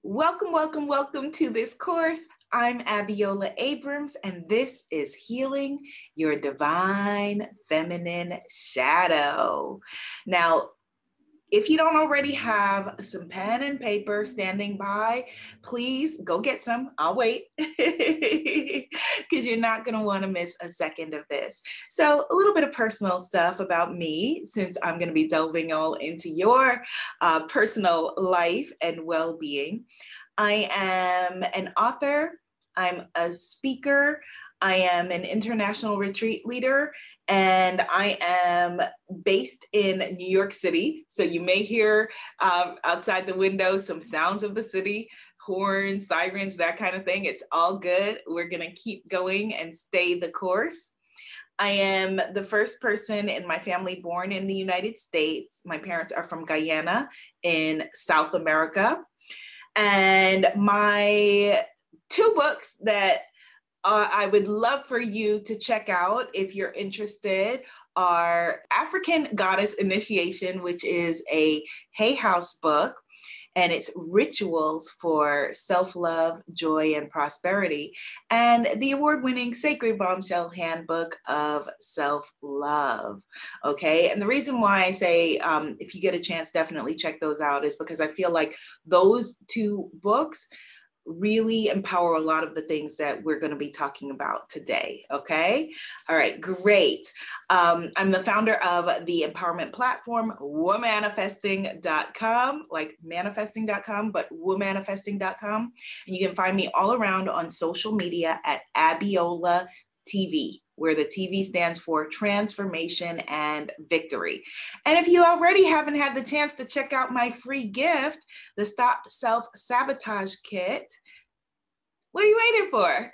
Welcome, welcome, welcome to this course. I'm Abiola Abrams, and this is Healing Your Divine Feminine Shadow. Now, if you don't already have some pen and paper standing by, please go get some. I'll wait because you're not going to want to miss a second of this. So a little bit of personal stuff about me, since I'm going to be delving all into your personal life and well-being. I am an author. I'm a speaker. I am an international retreat leader, and I am based in New York City. So you may hear outside the window some sounds of the city, horns, sirens, that kind of thing. It's all good. We're going to keep going and stay the course. I am the first person in my family born in the United States. My parents are from Guyana in South America. And my two books that I would love for you to check out if you're interested are African Goddess Initiation, which is a Hay House book, and it's rituals for self-love, joy, and prosperity, and the award-winning Sacred Bombshell Handbook of Self-Love. Okay, and the reason why I say if you get a chance, definitely check those out is because I feel like those two books really empower a lot of the things that we're going to be talking about today. Okay. All right. Great. I'm the founder of the empowerment platform, womanifesting.com, like manifesting.com, but womanifesting.com. And you can find me all around on social media at Abiola TV, where the TV stands for Transformation and Victory. And if you already haven't had the chance to check out my free gift, the Stop Self-Sabotage Kit, what are you waiting for?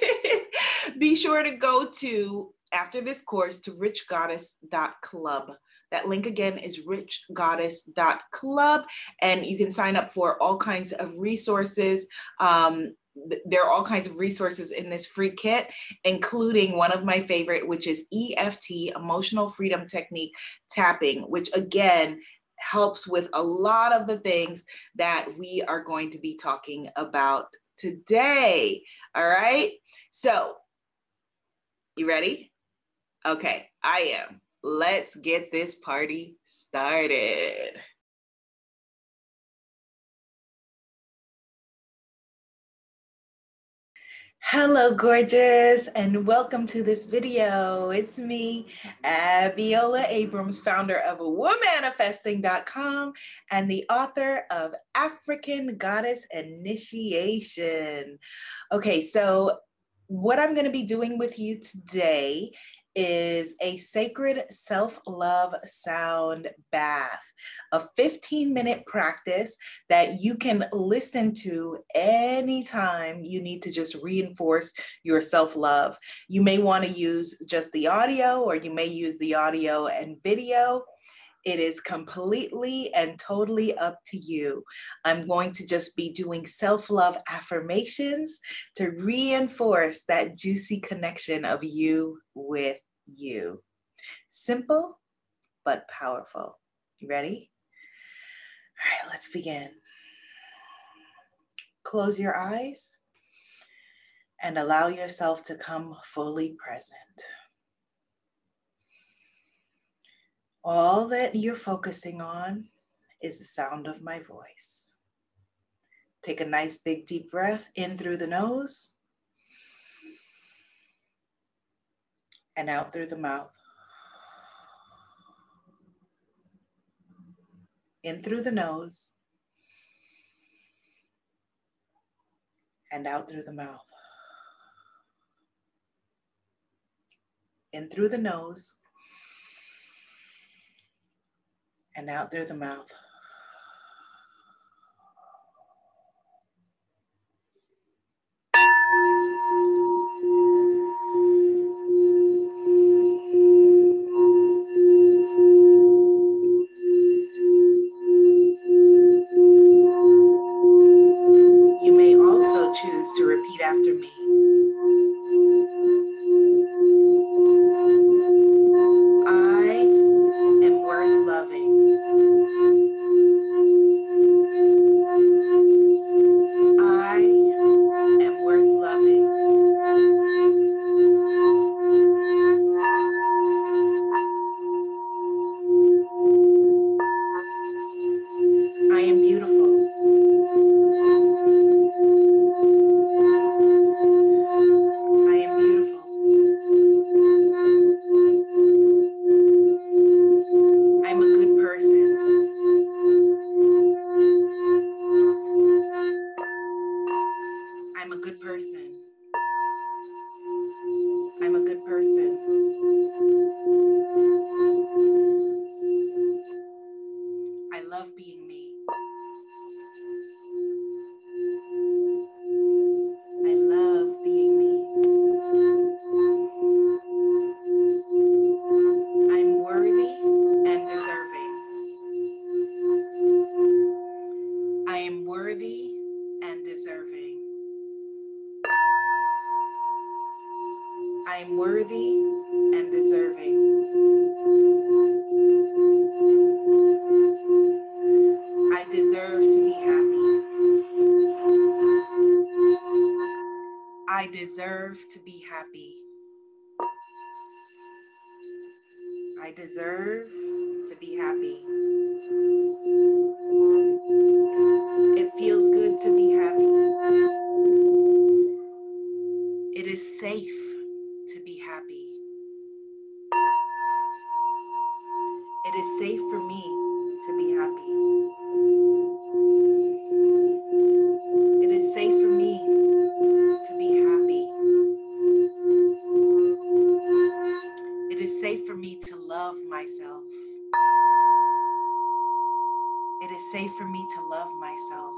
Be sure to go to, after this course, to richgoddess.club. That link again is richgoddess.club, and you can sign up for all kinds of resources. There are all kinds of resources in this free kit, including one of my favorite, which is EFT, Emotional Freedom Technique Tapping, which again helps with a lot of the things that we are going to be talking about today. All right. So, you ready? Okay, I am. Let's get this party started. Hello, gorgeous, and welcome to this video. It's me, Abiola Abrams, founder of womanifesting.com and the author of African Goddess Initiation. Okay, so what I'm going to be doing with you today is a sacred self-love sound bath, a 15-minute practice that you can listen to anytime you need to just reinforce your self-love. You may want to use just the audio, or you may use the audio and video. It is completely and totally up to you. I'm going to just be doing self-love affirmations to reinforce that juicy connection of you with you. Simple, but powerful. You ready? All right, let's begin. Close your eyes and allow yourself to come fully present. All that you're focusing on is the sound of my voice. Take a nice big deep breath in through the nose and out through the mouth. In through the nose and out through the mouth. In through the nose and out through the mouth. You may also choose to repeat after me. I am worth loving. I love being me. I love being me. I'm worthy and deserving. I am worthy and deserving. I am worthy and deserving. I deserve to be happy. I deserve to be happy. I deserve to be happy. It feels good to be happy. It is safe to be happy. It is safe for me to be happy. It is safe for me to be happy. It is safe for me to love myself. It is safe for me to love myself.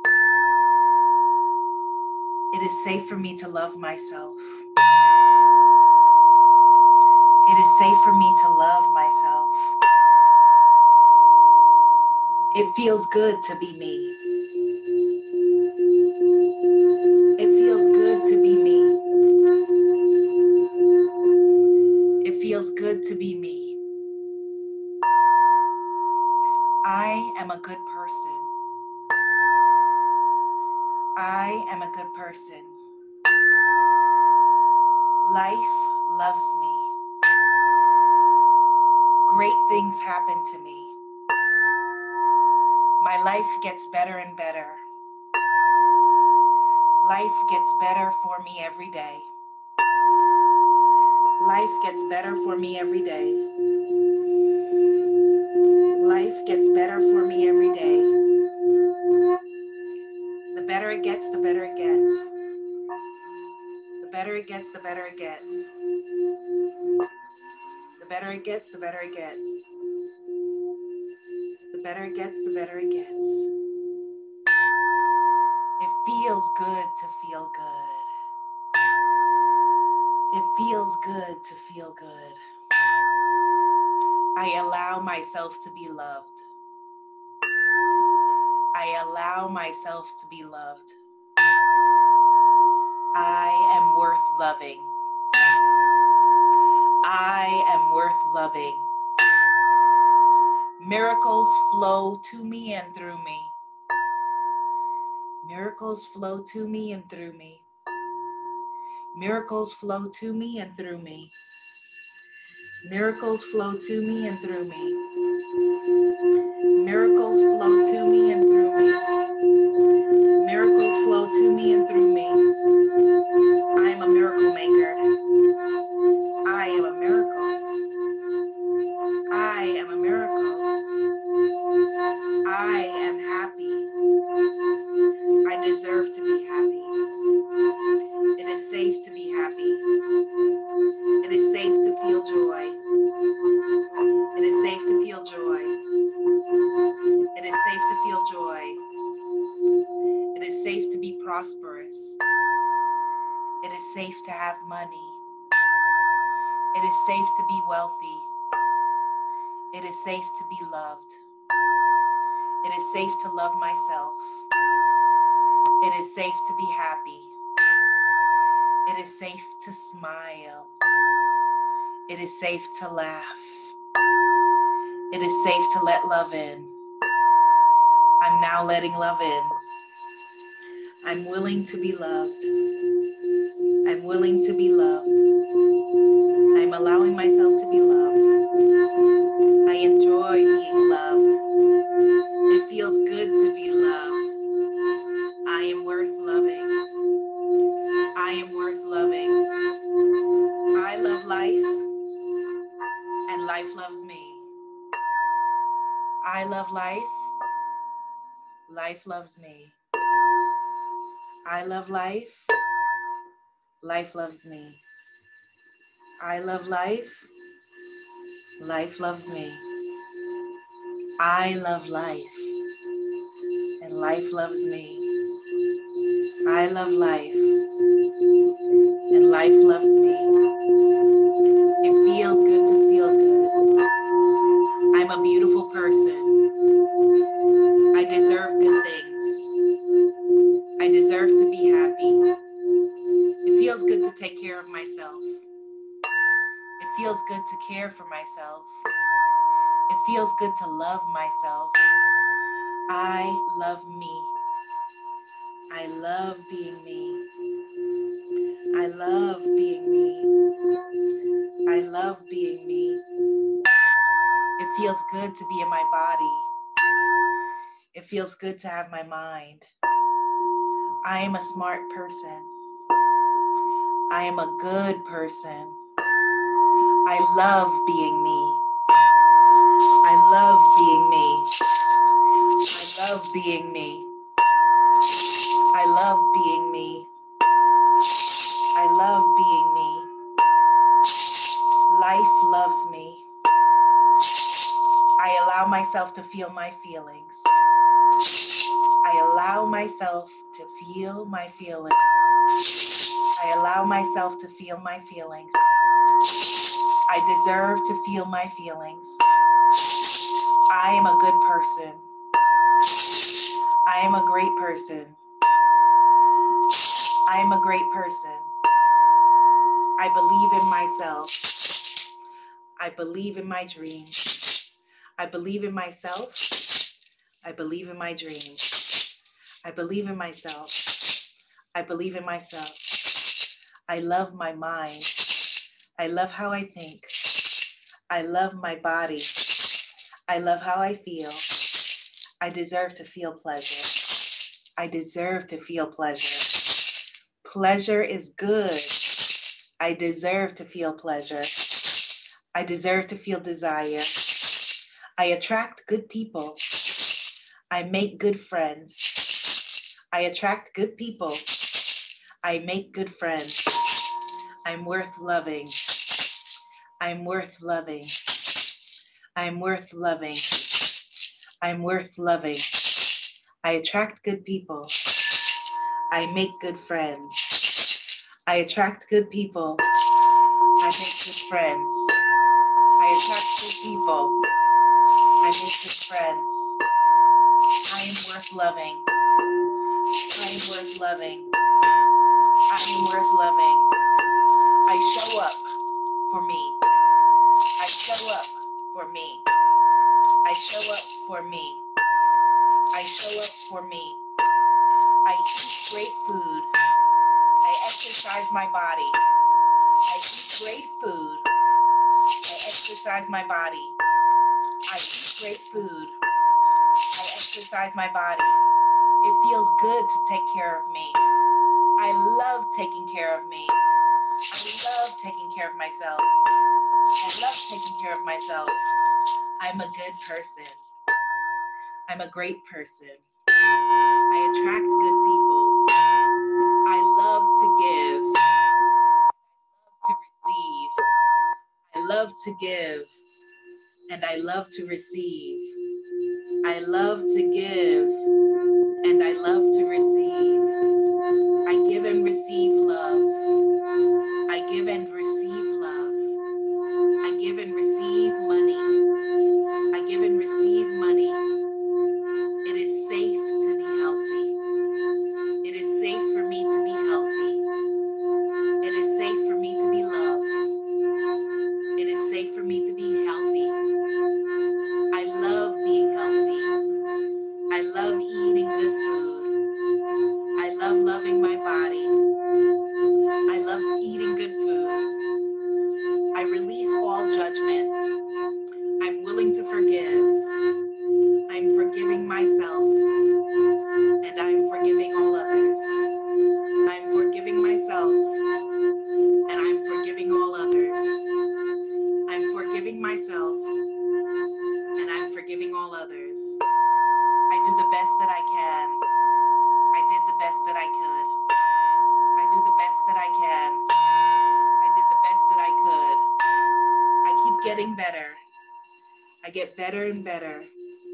It is safe for me to love myself. It is safe for me to love myself. It feels good to be me. It feels good to be me. It feels good to be me. I am a good person. I am a good person. Life loves me. Great things happen to me. My life gets better and better. Life gets better for me every day. Life gets better for me every day. Life gets better for me every day. The better it gets, the better it gets. The better it gets, the better it gets. The better it gets, the better it gets. The better it gets, the better it gets. It feels good to feel good. It feels good to feel good. I allow myself to be loved. I allow myself to be loved. I am worth loving. I am worth loving. Miracles flow to me and through me. Miracles flow to me and through me. Miracles flow to me and through me. Miracles flow to me and through me. Miracles flow to me and through me. Miracles flow to me and through me. I am a miracle maker. I am a miracle. I am a miracle. I am happy. I deserve to be happy. It is safe to be happy. It is safe to feel joy. It is safe to feel joy. It is safe to feel joy. It is safe to be prosperous. It is safe to have money. It is safe to be wealthy. It is safe to be loved. It is safe to love myself. It is safe to be happy. It is safe to smile. It is safe to laugh. It is safe to let love in. I'm now letting love in. I'm willing to be loved. I'm willing to be loved. I'm allowing myself to be loved. I enjoy being loved. It feels good to be loved. I am worth loving. I am worth loving. I love life, and life loves me. I love life. Life loves me. I love life. Life loves me. I love life. Life loves me. I love life, and life loves me. I love life, and life loves me. It feels good to feel good. I'm a beautiful person. I deserve good things. I deserve to be happy. It feels good to take care of myself. It feels good to care for myself. It feels good to love myself. I love me. I love being me. I love being me. I love being me. It feels good to be in my body. It feels good to have my mind. I am a smart person. I am a good person. I love being me. I love being me. I love being me. I love being me. I love being me. Life loves me. I allow myself to feel my feelings. I allow myself to feel my feelings. I allow myself to feel my feelings. I deserve to feel my feelings. I am a good person. I am a great person. I am a great person. I believe in myself. I believe in my dreams. I believe in myself. I believe in my dreams. I believe in myself. I believe in myself. I love my mind. I love how I think. I love my body. I love how I feel. I deserve to feel pleasure. I deserve to feel pleasure. Pleasure is good. I deserve to feel pleasure. I deserve to feel desire. I attract good people. I make good friends. I attract good people. I make good friends. I'm worth loving. I'm worth loving. I'm worth loving. I'm worth loving. I attract good people. I make good friends. I attract good people. I make good friends. I attract good people. I make good friends. I am worth loving. I am worth loving. I am worth loving. I show up for me. I show up for me. I show up for me. I show up for me. I eat great food. I exercise my body. I eat great food. I exercise my body. I eat great food. I exercise my body. It feels good to take care of me. I love taking care of me. I love taking care of myself. I love taking care of myself. I'm a good person. I'm a great person. I attract good people. I love to give, to receive. I love to give, and I love to receive. I love to give, and I love to receive. I give and receive love. I give and receive love. I give and receive money. I give and receive money. It is safe to be healthy. It is safe for me to be healthy. It is safe for me to be loved. It is safe for me to be healthy. I love being healthy. I love eating good food. I love loving my body. I love eating good food. I release all judgment. I'm willing to forgive. I'm forgiving myself. And I'm forgiving all others. I'm forgiving myself. And I'm forgiving all others. I'm forgiving myself. And I'm forgiving all others. I do the best that I can. I did the best that I could. I do the best that I can. I did the best that I could. I keep getting better. I get better and better.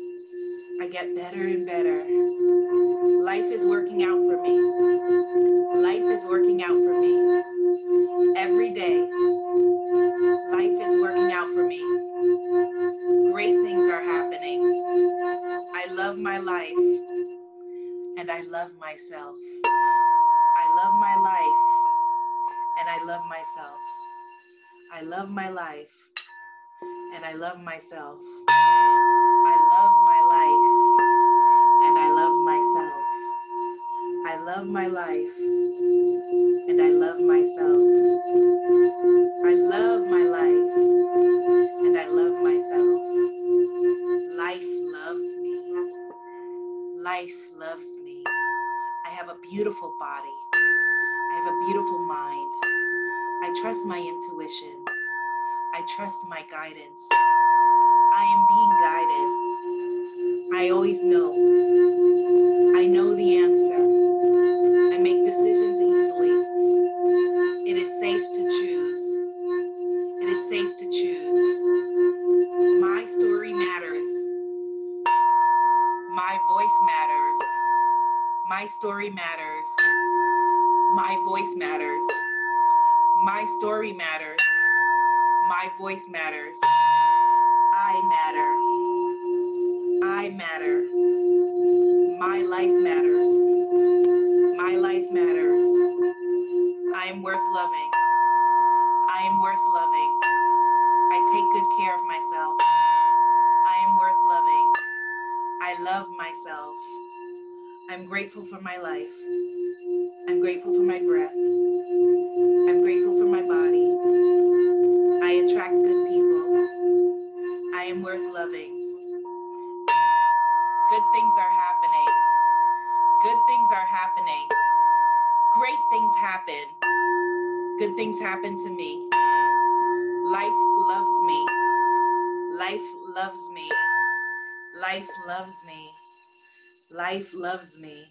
I get better and better. Life is working out for me. Life is working out for me. Every day, life is working out for me. Great things are happening. I love my life and I love myself. I love my life and I love myself. I love my life and I love myself. I love my life and I love myself. I love my life and I love myself. I love my life and I love myself. Life loves me. Life loves me. I have a beautiful body. I have a beautiful mind. I trust my intuition. I trust my guidance. I am being guided. I always know. I know the answer. I make decisions easily. It is safe to choose. It is safe to choose. My story matters. My voice matters. My story matters. My voice matters. My story matters. My voice matters. I matter. I matter. My life matters. My life matters. I am worth loving. I am worth loving. I take good care of myself. I am worth loving. I love myself. I'm grateful for my life. I'm grateful for my breath. I'm grateful for my body. I attract good people. I am worth loving. Good things are happening. Good things are happening. Great things happen. Good things happen to me. Life loves me. Life loves me. Life loves me. Life loves me.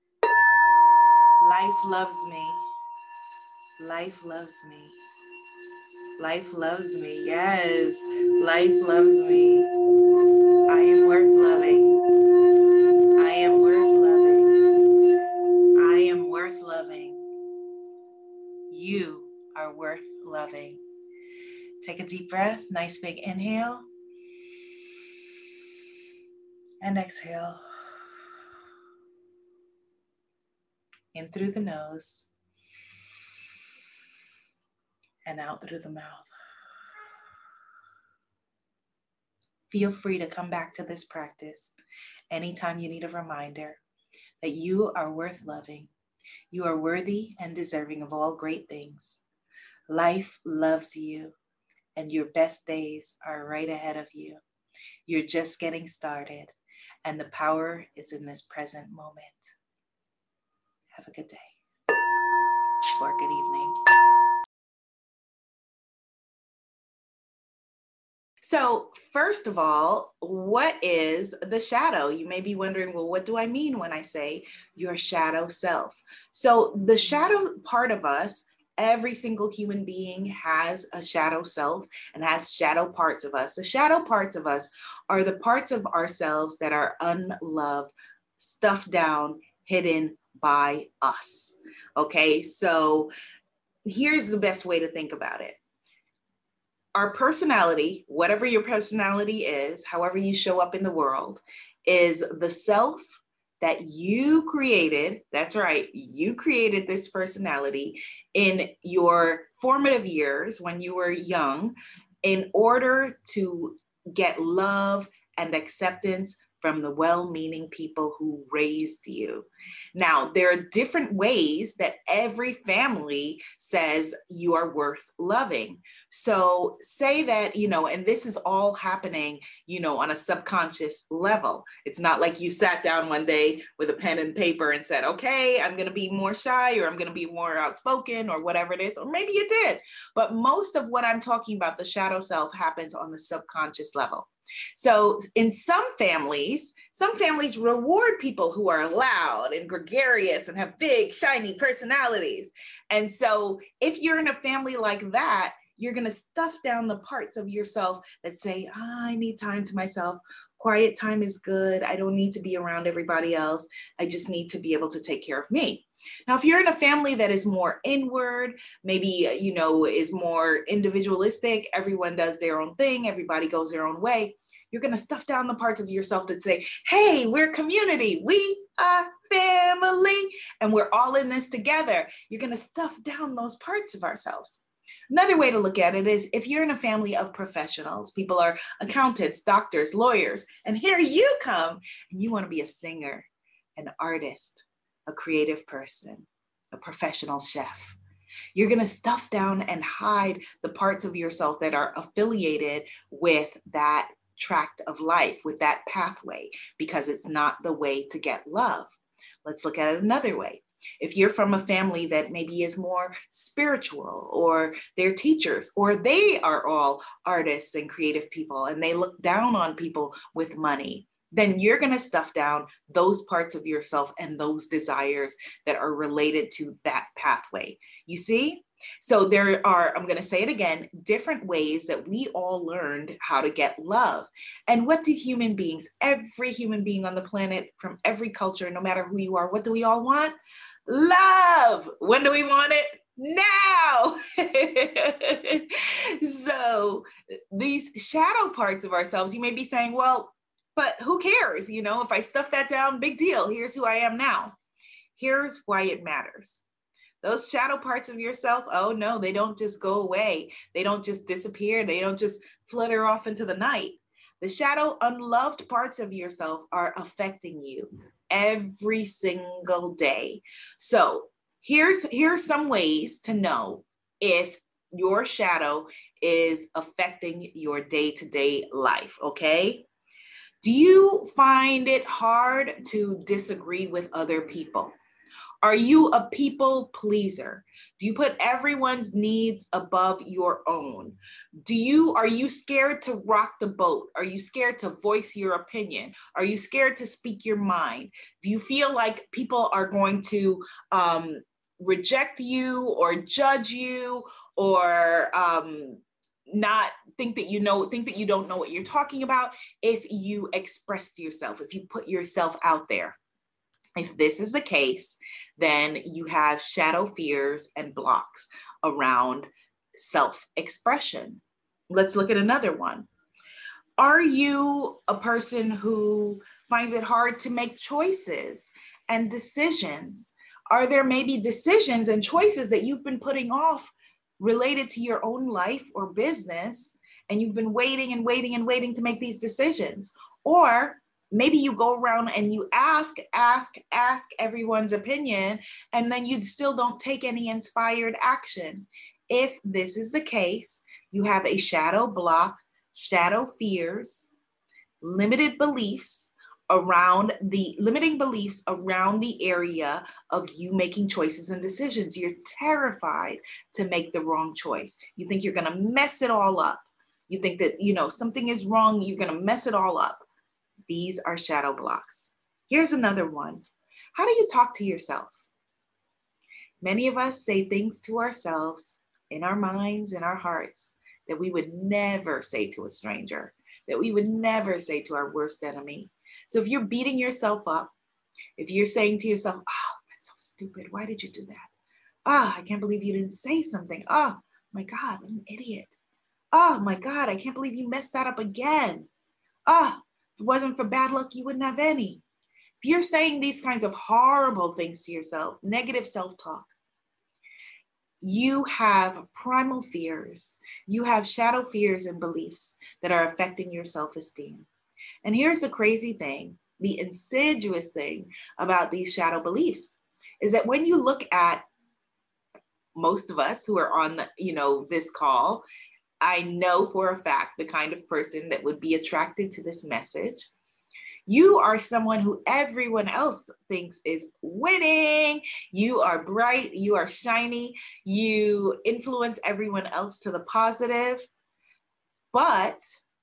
Life loves me. Life loves me. Life loves me. Yes, life loves me. I am worth loving. I am worth loving. I am worth loving. You are worth loving. Take a deep breath, nice big inhale. And exhale. In through the nose and out through the mouth. Feel free to come back to this practice anytime you need a reminder that you are worth loving. You are worthy and deserving of all great things. Life loves you, and your best days are right ahead of you. You're just getting started, and the power is in this present moment. Have a good day or good evening. So first of all, what is the shadow? You may be wondering, well, what do I mean when I say your shadow self? So the shadow part of us, every single human being has a shadow self and has shadow parts of us. The shadow parts of us are the parts of ourselves that are unloved, stuffed down, hidden by us. Okay, so here's the best way to think about it. Our personality, whatever your personality is, however you show up in the world, is the self that you created. That's right, you created this personality in your formative years when you were young in order to get love and acceptance from the well-meaning people who raised you. Now, there are different ways that every family says you are worth loving. So say that, and this is all happening, on a subconscious level. It's not like you sat down one day with a pen and paper and said, okay, I'm going to be more shy, or I'm going to be more outspoken, or whatever it is, or maybe you did. But most of what I'm talking about, the shadow self, happens on the subconscious level. So in some families reward people who are loud and gregarious and have big, shiny personalities. And so if you're in a family like that, you're going to stuff down the parts of yourself that say, I need time to myself, Quiet time is good. I don't need to be around everybody else. I just need to be able to take care of me. Now, if you're in a family that is more inward, maybe, is more individualistic, everyone does their own thing, everybody goes their own way, you're going to stuff down the parts of yourself that say, hey, we're community, we are family, and we're all in this together. You're going to stuff down those parts of ourselves. Another way to look at it is if you're in a family of professionals, people are accountants, doctors, lawyers, and here you come and you want to be a singer, an artist, a creative person, a professional chef. You're going to stuff down and hide the parts of yourself that are affiliated with that tract of life, with that pathway, because it's not the way to get love. Let's look at it another way. If you're from a family that maybe is more spiritual, or they're teachers, or they are all artists and creative people, and they look down on people with money, then you're going to stuff down those parts of yourself and those desires that are related to that pathway. You see? So there are, I'm going to say it again, different ways that we all learned how to get love. And what do human beings, every human being on the planet, from every culture, no matter who you are, what do we all want? Love. When do we want it? Now. So these shadow parts of ourselves, you may be saying, well, but who cares? If I stuff that down, big deal. Here's who I am now. Here's why it matters. Those shadow parts of yourself, oh no, they don't just go away. They don't just disappear. They don't just flutter off into the night. The shadow, unloved parts of yourself are affecting you every single day. So here's some ways to know if your shadow is affecting your day-to-day life, okay? Do you find it hard to disagree with other people? Are you a people pleaser? Do you put everyone's needs above your own? Are you scared to rock the boat? Are you scared to voice your opinion? Are you scared to speak your mind? Do you feel like people are going to reject you or judge you, or not think that you don't know what you're talking about if you express to yourself, if you put yourself out there? If this is the case, then you have shadow fears and blocks around self-expression. Let's look at another one. Are you a person who finds it hard to make choices and decisions? Are there maybe decisions and choices that you've been putting off related to your own life or business, and you've been waiting and waiting and waiting to make these decisions? Or maybe you go around and you ask everyone's opinion, and then you still don't take any inspired action. If this is the case, you have a shadow block, shadow fears, limiting beliefs around the area of you making choices and decisions. You're terrified to make the wrong choice. You think you're going to mess it all up. You think that, something is wrong. You're going to mess it all up. These are shadow blocks. Here's another one. How do you talk to yourself? Many of us say things to ourselves in our minds, in our hearts, that we would never say to a stranger, that we would never say to our worst enemy. So if you're beating yourself up, if you're saying to yourself, oh, that's so stupid, why did you do that? Oh, I can't believe you didn't say something. Oh my God, what an idiot. Oh my God, I can't believe you messed that up again. Oh, if it wasn't for bad luck, you wouldn't have any. If you're saying these kinds of horrible things to yourself, negative self-talk, you have primal fears. You have shadow fears and beliefs that are affecting your self-esteem. And here's the crazy thing, the insidious thing about these shadow beliefs is that when you look at most of us who are on this call, I know for a fact the kind of person that would be attracted to this message. You are someone who everyone else thinks is winning. You are bright, you are shiny, you influence everyone else to the positive. But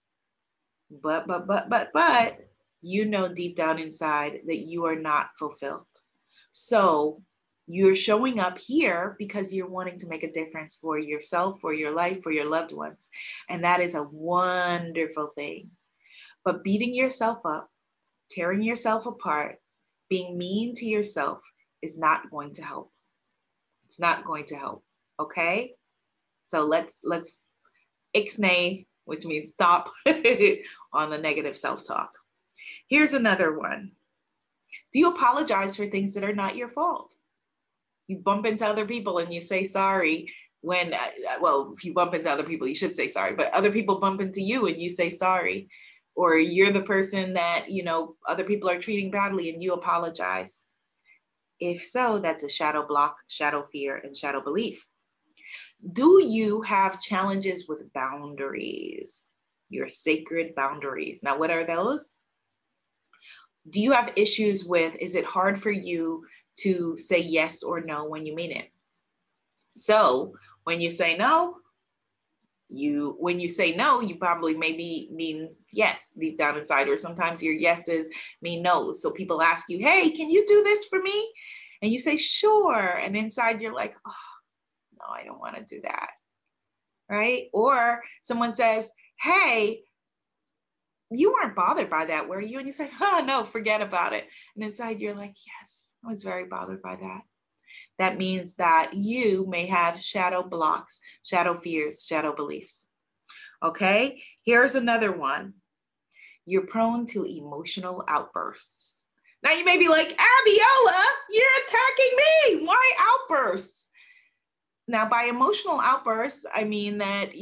you know deep down inside that you are not fulfilled. So you're showing up here because you're wanting to make a difference for yourself, for your life, for your loved ones. And that is a wonderful thing. But beating yourself up, tearing yourself apart, being mean to yourself is not going to help. It's not going to help. Okay? So let's ixnay, which means stop on the negative self-talk. Here's another one. Do you apologize for things that are not your fault? You bump into other people and you say sorry when, well, if you bump into other people, you should say sorry, but other people bump into you and you say sorry. Or you're the person that, other people are treating badly and you apologize. If so, that's a shadow block, shadow fear, and shadow belief. Do you have challenges with boundaries? Your sacred boundaries. Now, what are those? Do you have issues with, is it hard for you to say yes or no when you mean it? So when you say no, you probably maybe mean yes deep down inside, or sometimes your yeses mean no. So people ask you, hey, can you do this for me? And you say, sure. And inside you're like, oh, no, I don't want to do that. Right? Or someone says, hey, you weren't bothered by that, were you? And you say, oh, no, forget about it. And inside you're like, yes, I was very bothered by that. That means that you may have shadow blocks, shadow fears, shadow beliefs. Okay, here's another one. You're prone to emotional outbursts. Now you may be like, Abiola, you're attacking me. Why outbursts? Now, by emotional outbursts, I mean that,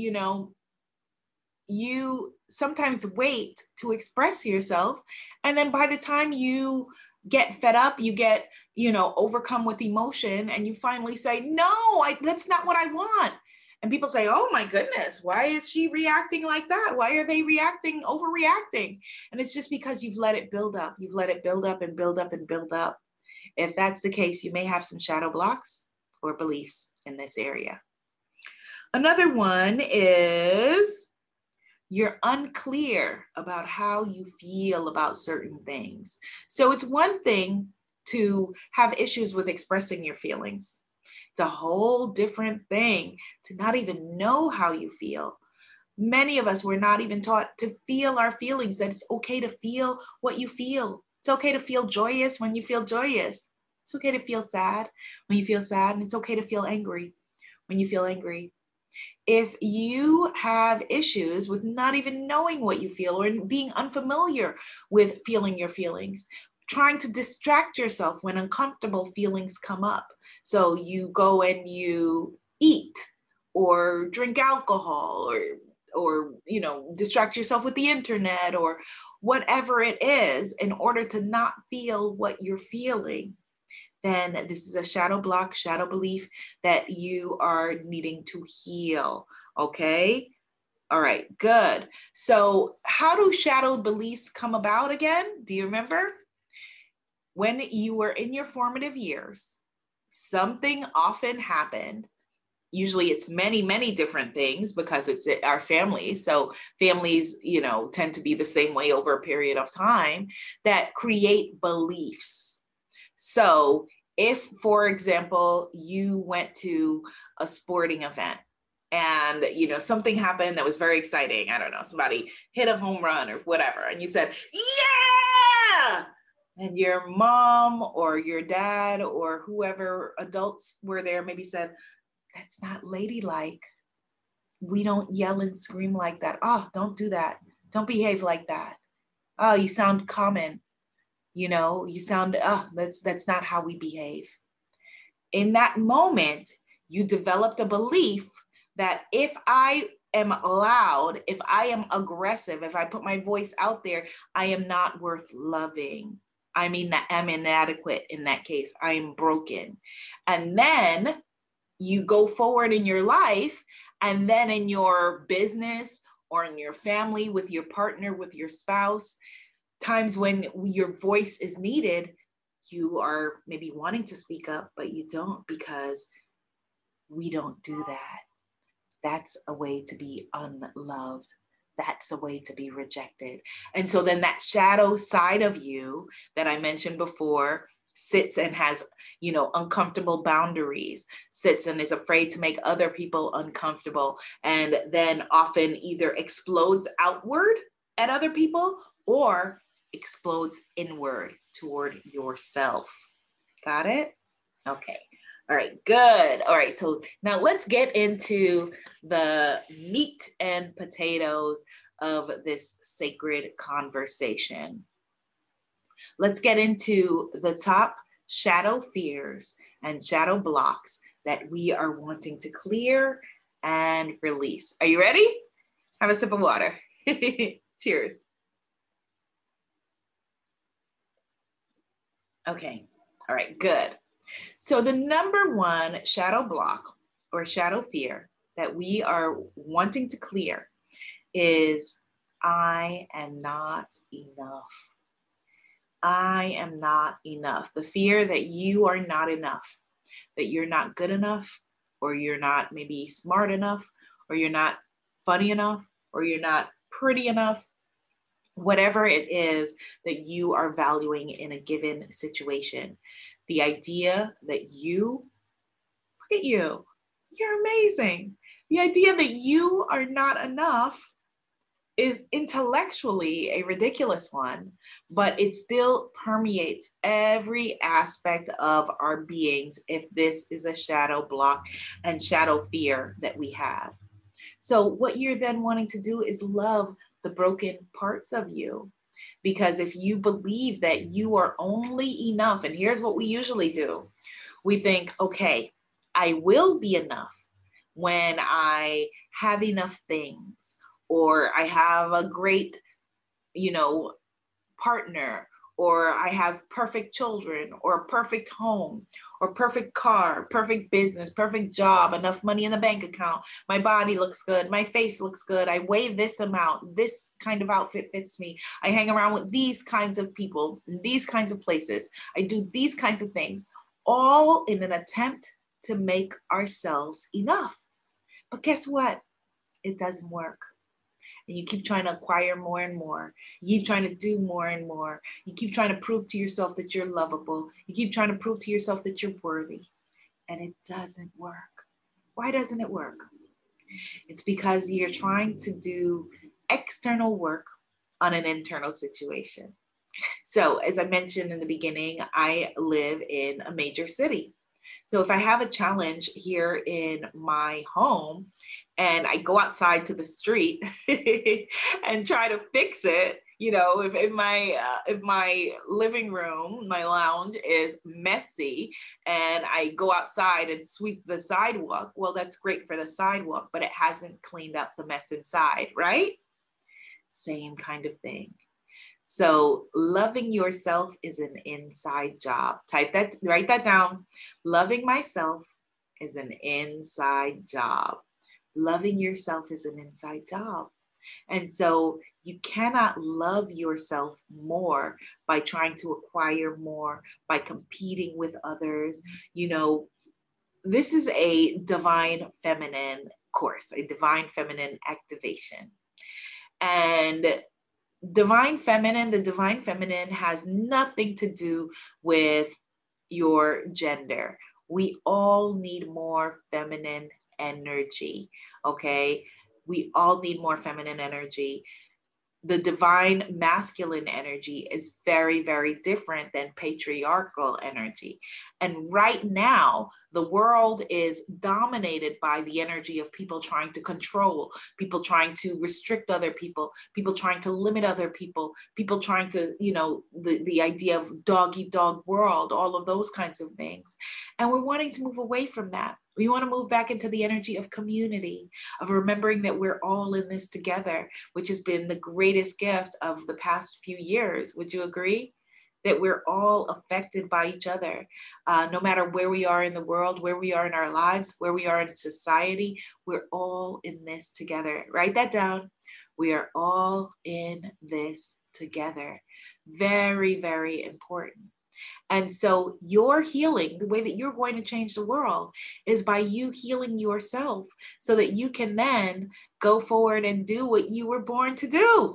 you sometimes wait to express yourself. And then by the time you get fed up, you get, overcome with emotion, and you finally say, no, that's not what I want. And people say, oh my goodness, why is she reacting like that? Why are they overreacting? And it's just because you've let it build up. You've let it build up and build up and build up. If that's the case, you may have some shadow blocks or beliefs in this area. Another one is you're unclear about how you feel about certain things. So it's one thing to have issues with expressing your feelings. It's a whole different thing to not even know how you feel. Many of us were not even taught to feel our feelings, that it's okay to feel what you feel. It's okay to feel joyous when you feel joyous. It's okay to feel sad when you feel sad, and it's okay to feel angry when you feel angry. If you have issues with not even knowing what you feel, or being unfamiliar with feeling your feelings, trying to distract yourself when uncomfortable feelings come up. So you go and you eat or drink alcohol, or distract yourself with the internet or whatever it is in order to not feel what you're feeling, then this is a shadow block, shadow belief that you are needing to heal. Okay? All right, good. So how do shadow beliefs come about again? Do you remember? When you were in your formative years, something often happened. Usually it's many, many different things, because it's our families. So families, tend to be the same way over a period of time, that create beliefs. So if, for example, you went to a sporting event and, something happened that was very exciting. I don't know, somebody hit a home run or whatever. And you said, yeah! And your mom or your dad or whoever adults were there maybe said, that's not ladylike. We don't yell and scream like that. Oh, don't do that. Don't behave like that. Oh, you sound common. You sound, that's not how we behave. In that moment, you developed a belief that if I am loud, if I am aggressive, if I put my voice out there, I am not worth loving. I mean, I'm inadequate in that case. I am broken. And then you go forward in your life, and then in your business or in your family, with your partner, with your spouse, times when your voice is needed, you are maybe wanting to speak up, but you don't, because we don't do that. That's a way to be unloved. That's a way to be rejected. And so then that shadow side of you that I mentioned before sits and has, uncomfortable boundaries, sits and is afraid to make other people uncomfortable, and then often either explodes outward at other people or explodes inward toward yourself. Got it? Okay. All right, good. All right, so now let's get into the meat and potatoes of this sacred conversation. Let's get into the top shadow fears and shadow blocks that we are wanting to clear and release. Are you ready? Have a sip of water. Cheers. Okay. All right, good. So the number one shadow block or shadow fear that we are wanting to clear is I am not enough. I am not enough. The fear that you are not enough, that you're not good enough, or you're not maybe smart enough, or you're not funny enough, or you're not pretty enough, whatever it is that you are valuing in a given situation. The idea that you, look at you, you're amazing. The idea that you are not enough is intellectually a ridiculous one, but it still permeates every aspect of our beings if this is a shadow block and shadow fear that we have. So what you're then wanting to do is love the broken parts of you. Because if you believe that you are only enough, and here's what we usually do, we think, okay, I will be enough when I have enough things, or I have a great, partner, or I have perfect children, or a perfect home, or perfect car, perfect business, perfect job, enough money in the bank account. My body looks good. My face looks good. I weigh this amount. This kind of outfit fits me. I hang around with these kinds of people, these kinds of places. I do these kinds of things, all in an attempt to make ourselves enough. But guess what? It doesn't work. And you keep trying to acquire more and more. You keep trying to do more and more. You keep trying to prove to yourself that you're lovable. You keep trying to prove to yourself that you're worthy. And it doesn't work. Why doesn't it work? It's because you're trying to do external work on an internal situation. So, as I mentioned in the beginning, I live in a major city. So if I have a challenge here in my home and I go outside to the street and try to fix it, if my living room, my lounge is messy and I go outside and sweep the sidewalk, well, that's great for the sidewalk, but it hasn't cleaned up the mess inside, right? Same kind of thing. So loving yourself is an inside job. Write that down. Loving myself is an inside job. Loving yourself is an inside job. And so you cannot love yourself more by trying to acquire more, by competing with others. This is a divine feminine course, a divine feminine activation. And the divine feminine has nothing to do with your gender. We all need more feminine energy, okay? We all need more feminine energy. The divine masculine energy is very, very different than patriarchal energy. And right now, the world is dominated by the energy of people trying to control, people trying to restrict other people trying to limit other people trying to, the idea of dog eat dog world, all of those kinds of things. And we're wanting to move away from that. We want to move back into the energy of community, of remembering that we're all in this together, which has been the greatest gift of the past few years. Would you agree? That we're all affected by each other, no matter where we are in the world, where we are in our lives, where we are in society, we're all in this together. Write that down. We are all in this together. Very, very important. And so your healing, the way that you're going to change the world is by you healing yourself so that you can then go forward and do what you were born to do.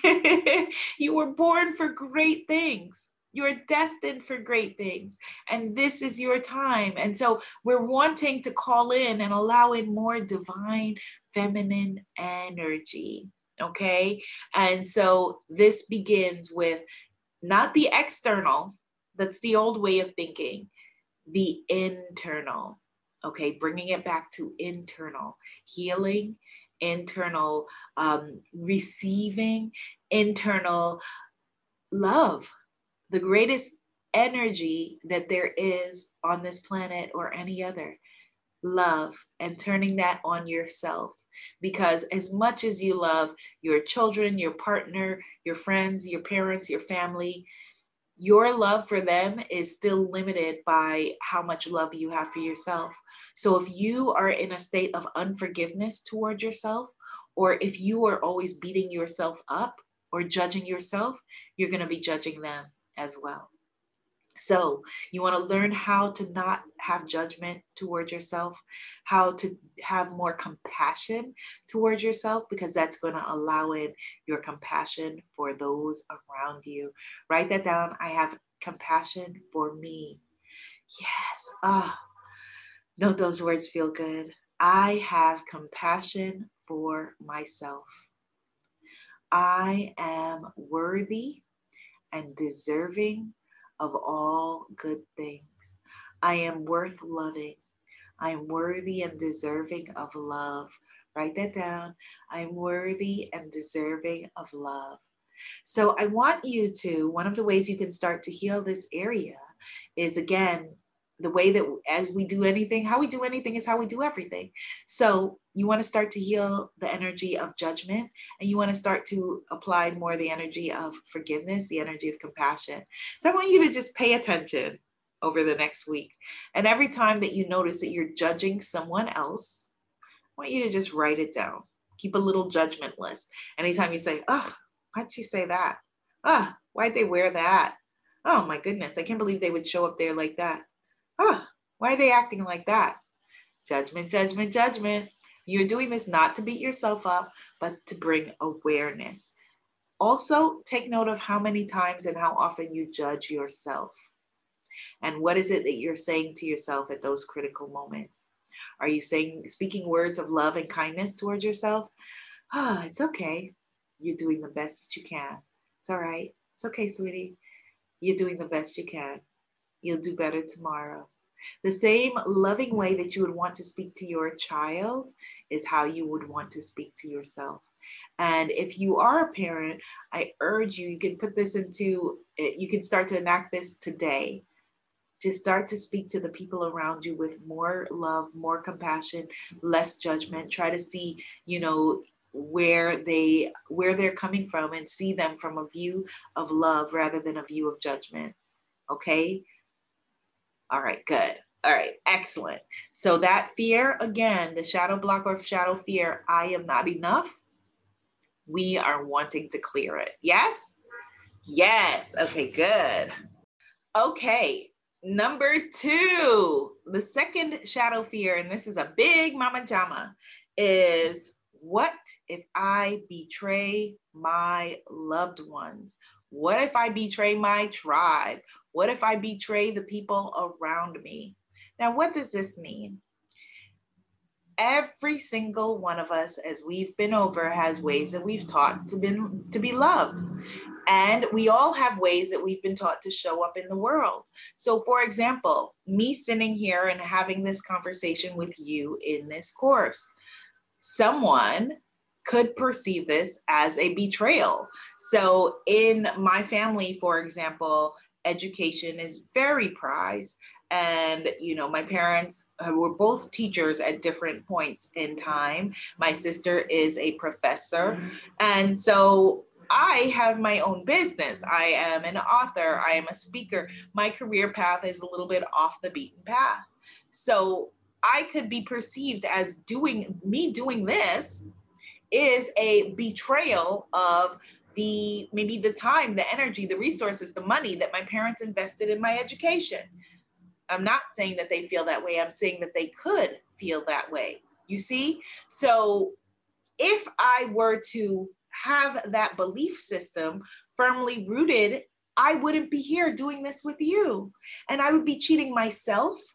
You were born for great things. You're destined for great things. And this is your time. And so we're wanting to call in and allow in more divine feminine energy. Okay. And so this begins with not the external, that's the old way of thinking, the internal. Okay. Bringing it back to internal healing, internal receiving, internal love, the greatest energy that there is on this planet or any other. Love, and turning that on yourself. Because as much as you love your children, your partner, your friends, your parents, your family, your love for them is still limited by how much love you have for yourself. So if you are in a state of unforgiveness toward yourself, or if you are always beating yourself up or judging yourself, you're going to be judging them as well. So you want to learn how to not have judgment towards yourself, how to have more compassion towards yourself, because that's going to allow in your compassion for those around you. Write that down. I have compassion for me. Yes. Don't those words feel good? I have compassion for myself. I am worthy and deserving of all good things. I am worth loving. I am worthy and deserving of love. Write that down. I am worthy and deserving of love. So I want you to, one of the ways you can start to heal this area is, again, the way that as we do anything, how we do anything is how we do everything. So you want to start to heal the energy of judgment, and you want to start to apply more the energy of forgiveness, the energy of compassion. So I want you to just pay attention over the next week. And every time that you notice that you're judging someone else, I want you to just write it down. Keep a little judgment list. Anytime you say, oh, why'd she say that? Why'd they wear that? Oh my goodness, I can't believe they would show up there like that. Why are they acting like that? Judgment, judgment, judgment. You're doing this not to beat yourself up, but to bring awareness. Also, take note of how many times and how often you judge yourself. And what is it that you're saying to yourself at those critical moments? Are you speaking words of love and kindness towards yourself? It's okay. You're doing the best that you can. It's all right. It's okay, sweetie. You're doing the best you can. You'll do better tomorrow. The same loving way that you would want to speak to your child is how you would want to speak to yourself. And if you are a parent, I urge you, you can put this into, you can start to enact this today. Just start to speak to the people around you with more love, more compassion, less judgment. Try to see, where they're coming from, and see them from a view of love rather than a view of judgment. Okay? All right, good. All right, excellent. So that fear, again, the shadow block or shadow fear, I am not enough. We are wanting to clear it. Yes? Yes. Okay, good. Okay, number 2, the second shadow fear, and this is a big mama jama, is what if I betray my loved ones? What if I betray my tribe? What if I betray the people around me? Now, what does this mean? Every single one of us, as we've been over, has ways that we've taught to be loved. And we all have ways that we've been taught to show up in the world. So for example, me sitting here and having this conversation with you in this course, someone could perceive this as a betrayal. So in my family, for example, education is very prized. And, my parents were both teachers at different points in time. My sister is a professor. And so I have my own business. I am an author. I am a speaker. My career path is a little bit off the beaten path. So I could be perceived as doing this is a betrayal of maybe the time, the energy, the resources, the money that my parents invested in my education. I'm not saying that they feel that way. I'm saying that they could feel that way. You see? So if I were to have that belief system firmly rooted, I wouldn't be here doing this with you. And I would be cheating myself,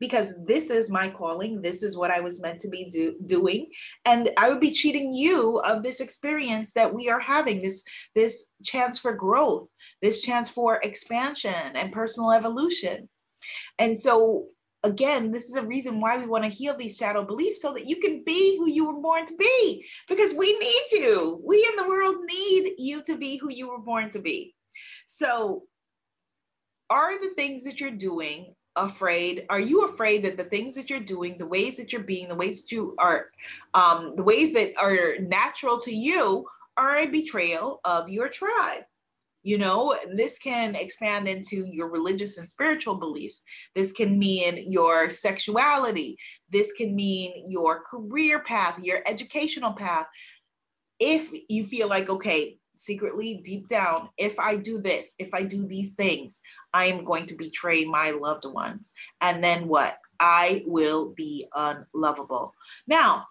because this is my calling. This is what I was meant to be doing. And I would be cheating you of this experience that we are having, this chance for growth, this chance for expansion and personal evolution. And so again, this is a reason why we want to heal these shadow beliefs, so that you can be who you were born to be, because we need you. We in the world need you to be who you were born to be. So are the things that you're doing afraid? Are you afraid that the things that you're doing, the ways that you're being, the ways that you are, the ways that are natural to you are a betrayal of your tribe? You know, this can expand into your religious and spiritual beliefs. This can mean your sexuality. This can mean your career path, your educational path. If you feel like, okay, secretly deep down, if I do this, if I do these things, I am going to betray my loved ones. And then what? I will be unlovable. Now,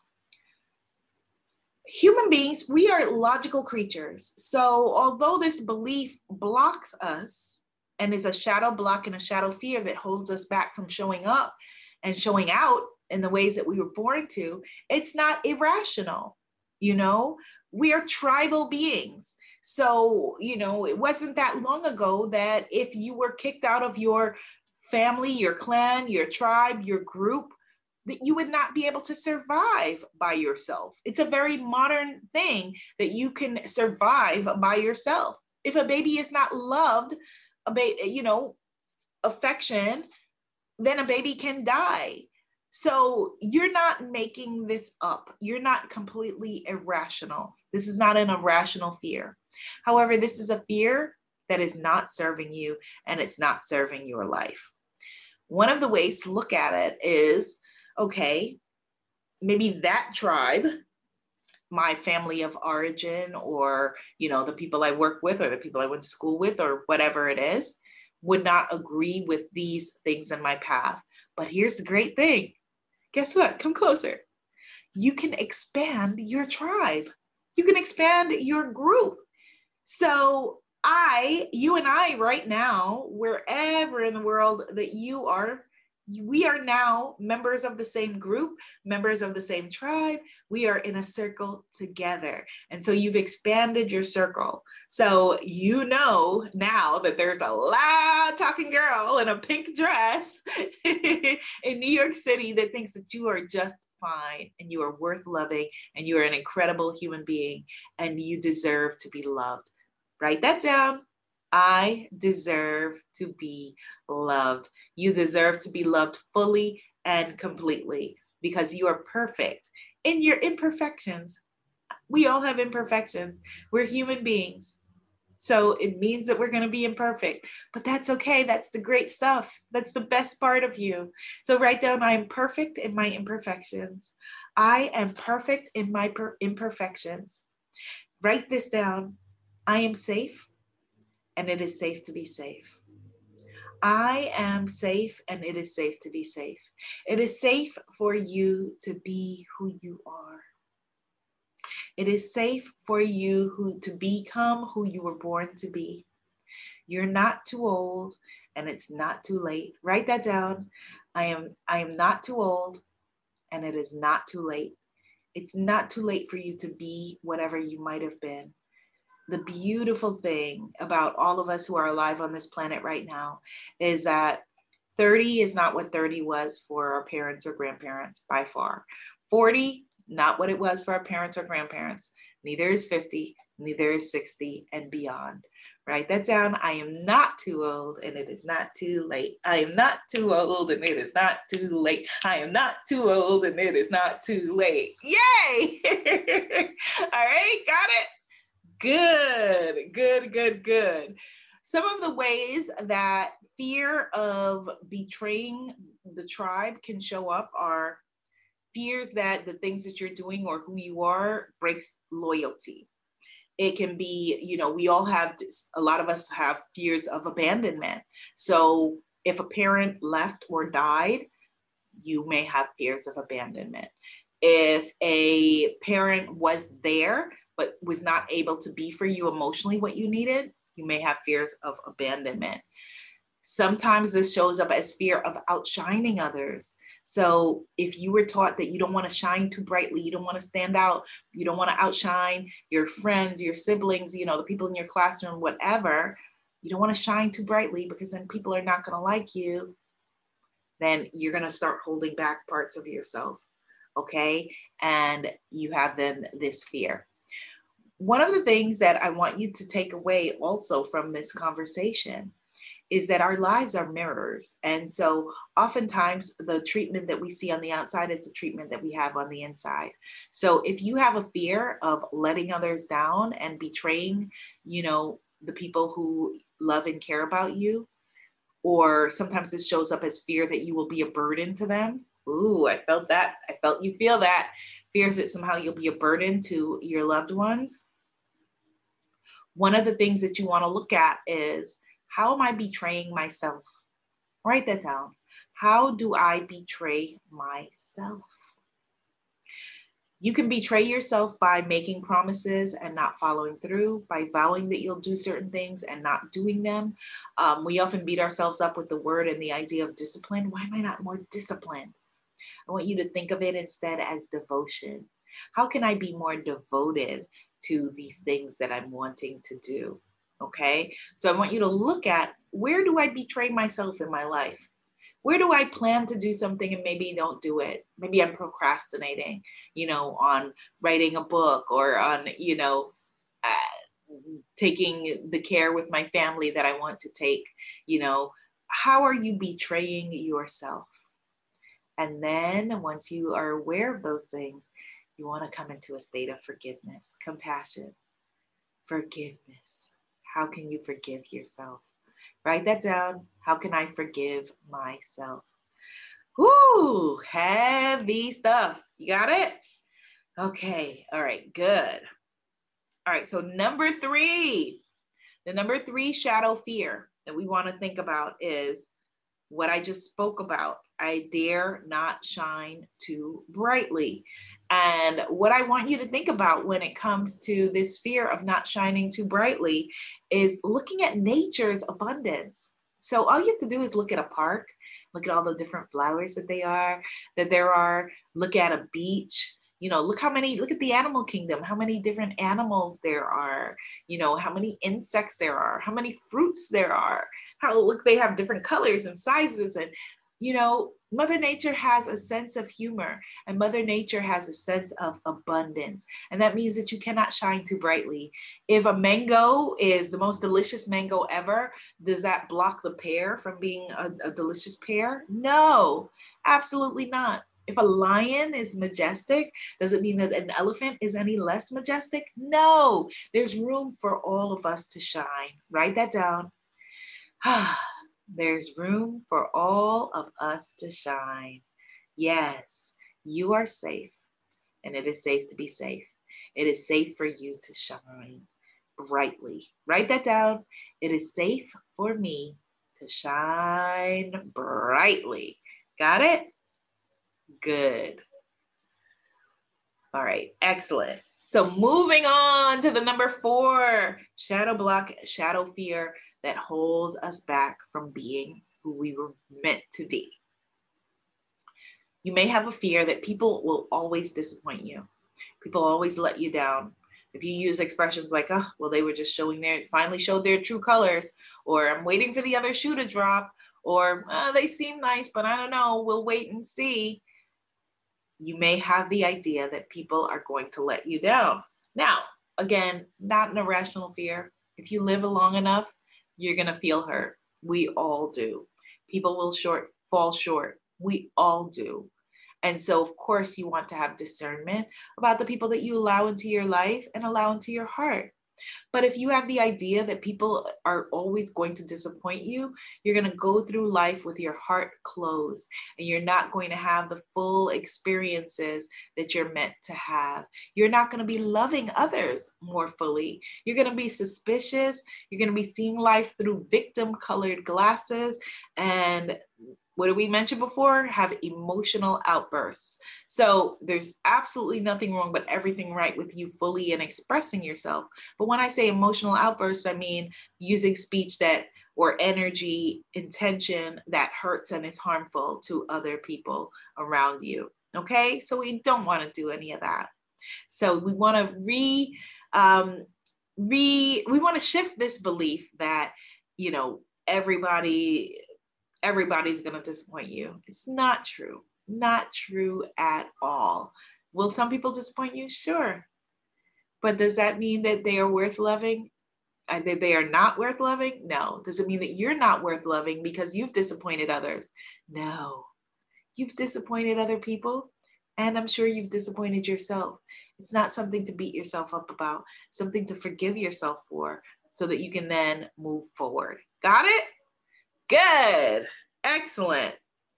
human beings, we are logical creatures. So although this belief blocks us and is a shadow block and a shadow fear that holds us back from showing up and showing out in the ways that we were born to, it's not irrational. You know, we are tribal beings. So, you know, it wasn't that long ago that if you were kicked out of your family, your clan, your tribe, your group, that you would not be able to survive by yourself. It's a very modern thing that you can survive by yourself. If a baby is not loved, affection, then a baby can die. So you're not making this up. You're not completely irrational. This is not an irrational fear. However, this is a fear that is not serving you, and it's not serving your life. One of the ways to look at it is, okay, maybe that tribe, my family of origin, or, you know, the people I work with, or the people I went to school with, or whatever it is, would not agree with these things in my path. But here's the great thing. Guess what? Come closer. You can expand your tribe. You can expand your group. So you and I right now, wherever in the world that you are, we are now members of the same group, members of the same tribe. We are in a circle together. And so you've expanded your circle. So you know now that there's a loud talking girl in a pink dress in New York City that thinks that you are just fine, and you are worth loving, and you are an incredible human being, and you deserve to be loved. Write that down. I deserve to be loved. You deserve to be loved fully and completely, because you are perfect in your imperfections. We all have imperfections. We're human beings. So it means that we're going to be imperfect, but that's okay. That's the great stuff. That's the best part of you. So write down, I am perfect in my imperfections. I am perfect in my imperfections. Write this down. I am safe, and it is safe to be safe. I am safe, and it is safe to be safe. It is safe for you to be who you are. It is safe for you to become who you were born to be. You're not too old, and it's not too late. Write that down. I am not too old, and it is not too late. It's not too late for you to be whatever you might have been. The beautiful thing about all of us who are alive on this planet right now is that 30 is not what 30 was for our parents or grandparents by far. 40, not what it was for our parents or grandparents. Neither is 50, neither is 60 and beyond. Write that down. I am not too old, and it is not too late. I am not too old, and it is not too late. I am not too old, and it is not too late. Yay! All right, got it? Good, good, good, good. Some of the ways that fear of betraying the tribe can show up are fears that the things that you're doing or who you are breaks loyalty. It can be, you know, a lot of us have fears of abandonment. So if a parent left or died, you may have fears of abandonment. If a parent was there, but was not able to be for you emotionally what you needed, you may have fears of abandonment. Sometimes this shows up as fear of outshining others. So if you were taught that you don't want to shine too brightly, you don't want to stand out, you don't want to outshine your friends, your siblings, the people in your classroom, whatever, you don't want to shine too brightly because then people are not going to like you, then you're going to start holding back parts of yourself. Okay. And you have then this fear. One of the things that I want you to take away also from this conversation is that our lives are mirrors. And so oftentimes the treatment that we see on the outside is the treatment that we have on the inside. So if you have a fear of letting others down and betraying, the people who love and care about you, or sometimes this shows up as fear that you will be a burden to them. Ooh, I felt that. I felt you feel that. Fears that somehow you'll be a burden to your loved ones. One of the things that you want to look at is, how am I betraying myself? Write that down. How do I betray myself? You can betray yourself by making promises and not following through, by vowing that you'll do certain things and not doing them. We often beat ourselves up with the word and the idea of discipline. Why am I not more disciplined? I want you to think of it instead as devotion. How can I be more devoted to these things that I'm wanting to do? Okay, so I want you to look at, where do I betray myself in my life? Where do I plan to do something and maybe don't do it? Maybe I'm procrastinating, on writing a book, or on, taking the care with my family that I want to take. How are you betraying yourself? And then once you are aware of those things, you want to come into a state of forgiveness, compassion, forgiveness. How can you forgive yourself? Write that down. How can I forgive myself? Whoo, heavy stuff. You got it? Okay. All right, good. All right, so number 3, the number 3 shadow fear that we want to think about is what I just spoke about. I dare not shine too brightly. And what I want you to think about when it comes to this fear of not shining too brightly is looking at nature's abundance. So all you have to do is look at a park, look at all the different flowers that there are, look at a beach, look at the animal kingdom, how many different animals there are, how many insects there are, how many fruits there are, they have different colors and sizes. And, Mother Nature has a sense of humor, and Mother Nature has a sense of abundance. And that means that you cannot shine too brightly. If a mango is the most delicious mango ever, does that block the pear from being a delicious pear? No, absolutely not. If a lion is majestic, does it mean that an elephant is any less majestic? No, there's room for all of us to shine. Write that down. There's room for all of us to shine. Yes, you are safe, and it is safe to be safe. It is safe for you to shine brightly. Write that down. It is safe for me to shine brightly. Got it? Good. All right, excellent. So moving on to the number 4, shadow block, shadow fear that holds us back from being who we were meant to be. You may have a fear that people will always disappoint you. People always let you down. If you use expressions like, oh, well, they were just finally showed their true colors, or I'm waiting for the other shoe to drop, or they seem nice, but I don't know, we'll wait and see. You may have the idea that people are going to let you down. Now, again, not an irrational fear. If you live long enough, you're going to feel hurt. We all do. People will fall short. We all do. And so, of course, you want to have discernment about the people that you allow into your life and allow into your heart. But if you have the idea that people are always going to disappoint you, you're going to go through life with your heart closed, and you're not going to have the full experiences that you're meant to have. You're not going to be loving others more fully. You're going to be suspicious. You're going to be seeing life through victim-colored glasses, and what did we mention before? Have emotional outbursts. So there's absolutely nothing wrong, but everything right with you fully and expressing yourself. But when I say emotional outbursts, I mean using speech that or energy, intention that hurts and is harmful to other people around you. Okay, so we don't want to do any of that. So we want to we want to shift this belief that, you know, everybody's going to disappoint you. It's not true. Not true at all. Will some people disappoint you? Sure. But does that mean that they are worth loving? That they are not worth loving? No. Does it mean that you're not worth loving because you've disappointed others? No. You've disappointed other people, and I'm sure you've disappointed yourself. It's not something to beat yourself up about, something to forgive yourself for so that you can then move forward. Got it? Good. Excellent.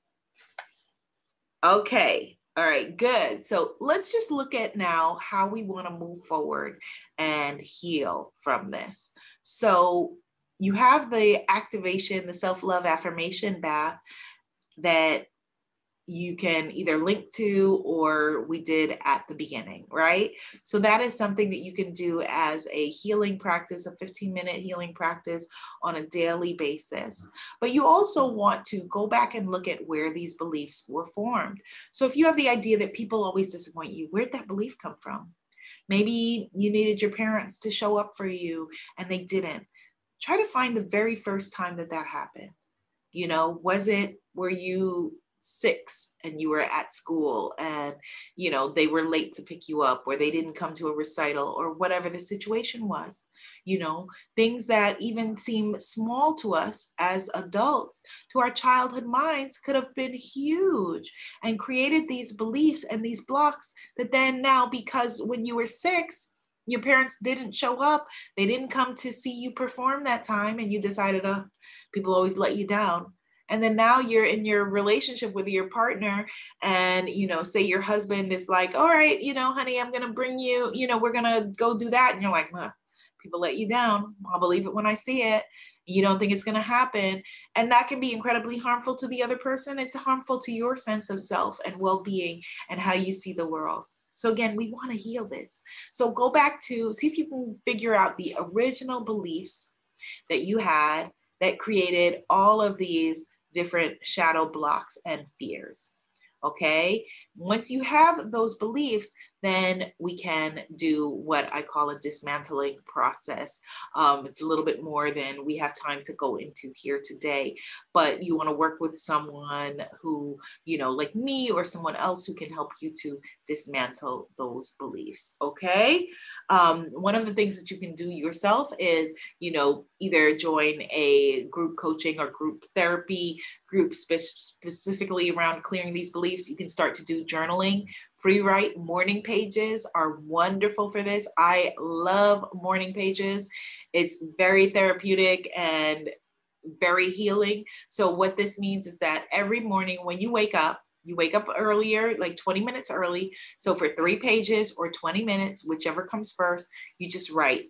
Okay. All right, good. So let's just look at now how we want to move forward and heal from this. So you have the activation, the self-love affirmation bath that you can either link to or we did at the beginning, right? So that is something that you can do as a healing practice, a 15-minute healing practice on a daily basis. But you also want to go back and look at where these beliefs were formed. So if you have the idea that people always disappoint you, where'd that belief come from? Maybe you needed your parents to show up for you and they didn't. Try to find the very first time that that happened. You know, were you 6 and you were at school and, you know, they were late to pick you up or they didn't come to a recital or whatever the situation was? You know, things that even seem small to us as adults, to our childhood minds, could have been huge and created these beliefs and these blocks that then now, because when you were 6, your parents didn't show up, they didn't come to see you perform that time, and you decided, oh, people always let you down. And then now you're in your relationship with your partner and, you know, say your husband is like, all right, you know, honey, I'm going to bring you, you know, we're going to go do that. And you're like, huh, people let you down. I'll believe it when I see it. You don't think it's going to happen. And that can be incredibly harmful to the other person. It's harmful to your sense of self and well-being and how you see the world. So again, we want to heal this. So go back to see if you can figure out the original beliefs that you had that created all of these different shadow blocks and fears. Okay, once you have those beliefs, then we can do what I call a dismantling process. It's a little bit more than we have time to go into here today, but you want to work with someone who, you know, like me or someone else who can help you to dismantle those beliefs. Okay, one of the things that you can do yourself is, you know, either join a group coaching or group therapy group specifically around clearing these beliefs. You can start to do journaling. Free write morning pages are wonderful for this. I love morning pages. It's very therapeutic and very healing. So what this means is that every morning when you wake up earlier, like 20 minutes early. So for 3 pages or 20 minutes, whichever comes first, you just write.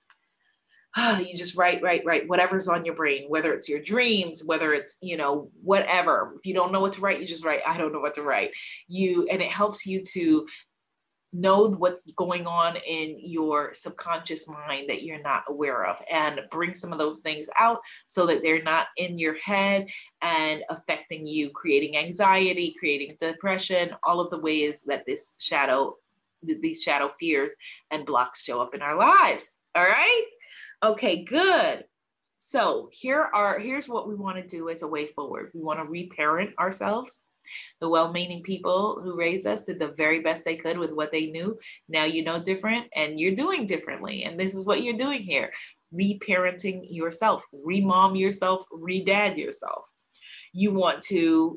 You just write whatever's on your brain, whether it's your dreams, whether it's, you know, whatever. If you don't know what to write, you just write, I don't know what to write. And it helps you to know what's going on in your subconscious mind that you're not aware of, and bring some of those things out so that they're not in your head and affecting you, creating anxiety, creating depression, all of the ways that these shadow fears and blocks show up in our lives. All right. Okay, good. So here's what we want to do as a way forward. We want to reparent ourselves. The well-meaning people who raised us did the very best they could with what they knew. Now you know different and you're doing differently. And this is what you're doing here. Reparenting yourself, remom yourself, redad yourself. You want to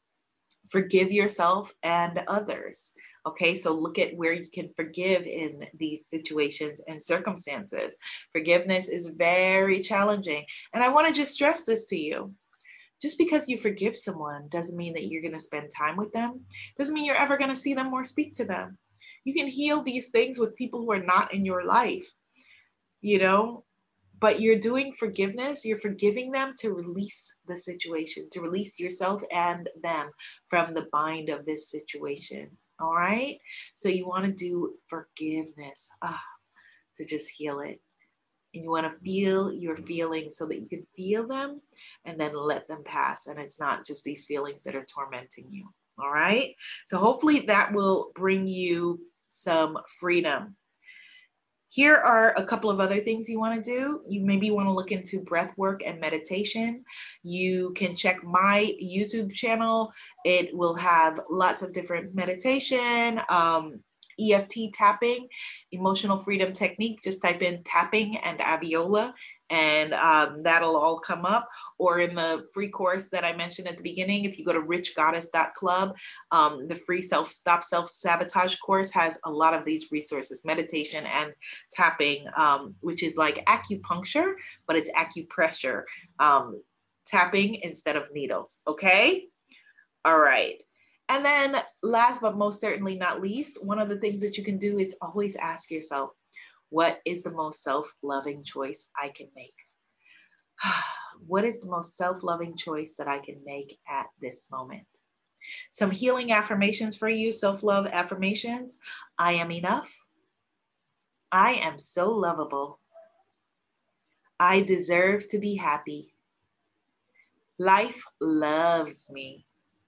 forgive yourself and others. Okay, so look at where you can forgive in these situations and circumstances. Forgiveness is very challenging. And I want to just stress this to you. Just because you forgive someone doesn't mean that you're going to spend time with them. Doesn't mean you're ever going to see them or speak to them. You can heal these things with people who are not in your life, you know, but you're doing forgiveness. You're forgiving them to release the situation, to release yourself and them from the bind of this situation. All right. So you want to do forgiveness to just heal it. And you want to feel your feelings so that you can feel them and then let them pass. And it's not just these feelings that are tormenting you. All right. So hopefully that will bring you some freedom. Here are a couple of other things you want to do. You maybe want to look into breath work and meditation. You can check my YouTube channel. It will have lots of different meditation, EFT tapping, emotional freedom technique. Just type in tapping and Abiola, and that'll all come up. Or in the free course that I mentioned at the beginning, if you go to richgoddess.club, the free Stop Self-Sabotage course has a lot of these resources, meditation and tapping, which is like acupuncture, but it's acupressure, tapping instead of needles. Okay. All right. And then last, but most certainly not least, one of the things that you can do is always ask yourself, what is the most self-loving choice I can make? What is the most self-loving choice that I can make at this moment? Some healing affirmations for you, self-love affirmations. I am enough. I am so lovable. I deserve to be happy. Life loves me.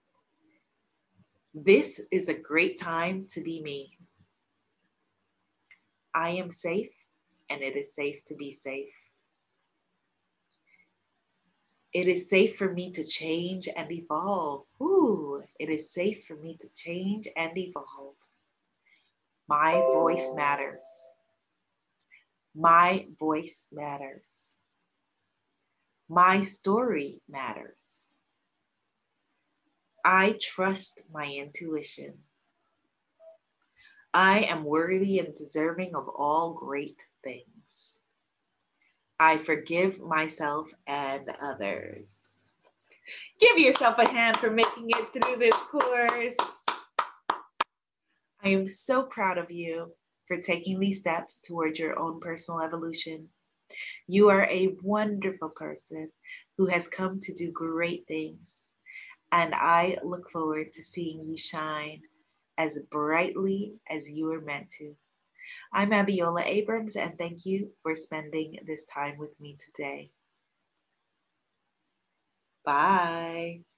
This is a great time to be me. I am safe, and it is safe to be safe. It is safe for me to change and evolve. Ooh, it is safe for me to change and evolve. My voice matters. My voice matters. My story matters. I trust my intuition. I am worthy and deserving of all great things. I forgive myself and others. Give yourself a hand for making it through this course. I am so proud of you for taking these steps towards your own personal evolution. You are a wonderful person who has come to do great things, and I look forward to seeing you shine as brightly as you are meant to. I'm Abiola Abrams, and thank you for spending this time with me today. Bye.